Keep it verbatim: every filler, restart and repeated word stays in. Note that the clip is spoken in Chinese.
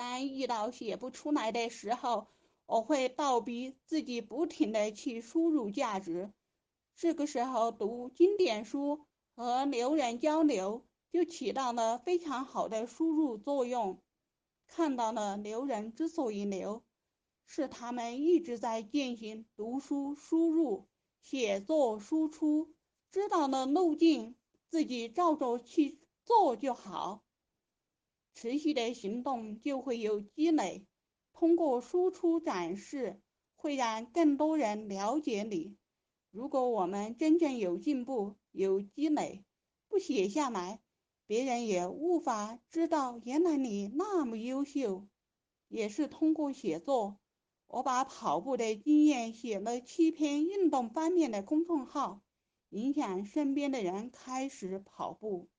当遇到写不出来的时候，我会倒逼自己不停地去输入价值。这个时候读经典书和牛人交流就起到了非常好的输入作用。看到了牛人之所以牛，是他们一直在进行读书输入、写作输出，知道了路径，自己照着去做就好。持续的行动就会有积累，通过输出展示，会让更多人了解你。如果我们真正有进步、有积累，不写下来，别人也无法知道原来你那么优秀。也是通过写作，我把跑步的经验写了七篇运动方面的公众号，影响身边的人开始跑步。